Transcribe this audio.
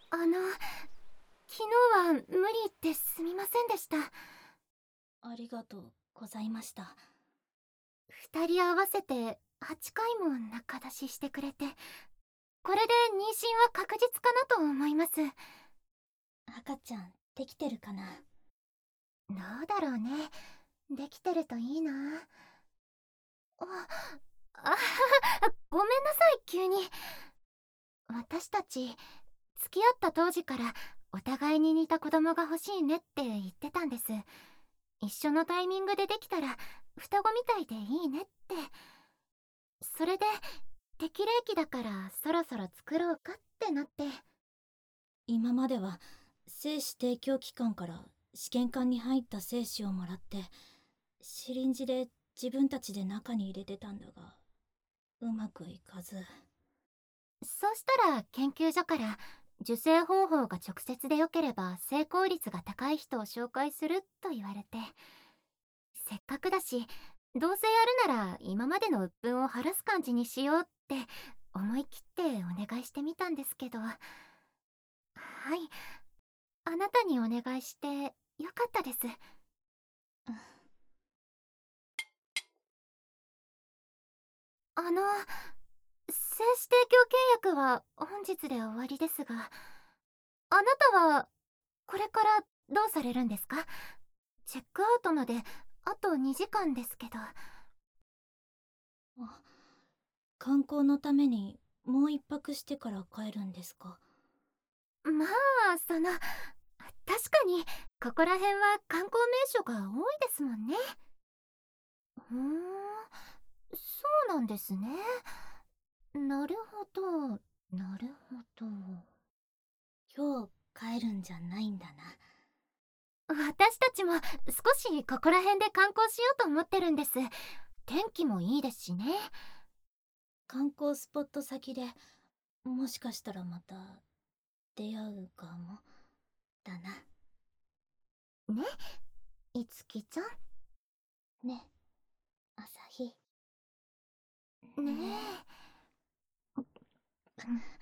昨日は無理言ってすみませんでした。 ありがとうございました。 二人合わせて8回も仲出ししてくれて、これで妊娠は確実かなと思います。 赤ちゃんできてるかな？ どうだろうね。できてるといいな。あ、ごめんなさい、急に。私たち、付き合った当時からお互いに似た子供が欲しいねって言ってたんです。一緒のタイミングでできたら双子みたいでいいねって。それで適齢期だからそろそろ作ろうかってなって。 今までは精子提供機関から試験管に入った精子をもらってシリンジで自分たちで中に入れてたんだが、うまくいかず。 そうしたら研究所から受精方法が直接でよければ成功率が高い人を紹介すると言われて、せっかくだしどうせやるなら今までの鬱憤を晴らす感じにしようって思い切ってお願いしてみたんですけど。はい、あなたにお願いしてよかったです。あの、精子提供契約は本日で終わりですが、あなたはこれからどうされるんですか？チェックアウトまであと2時間ですけど。 あ、観光のためにもう一泊してから帰るんですか？ まあ、確かにここら辺は観光名所が多いですもんね。ふーん、そうなんですね。なるほど、なるほど。 今日帰るんじゃないんだな。 私たちも少しここら辺で観光しようと思ってるんです。天気もいいですしね。 観光スポット先でもしかしたらまた出会うかもだな。 ね、いつきちゃね、朝日。 ん。ねね。 え。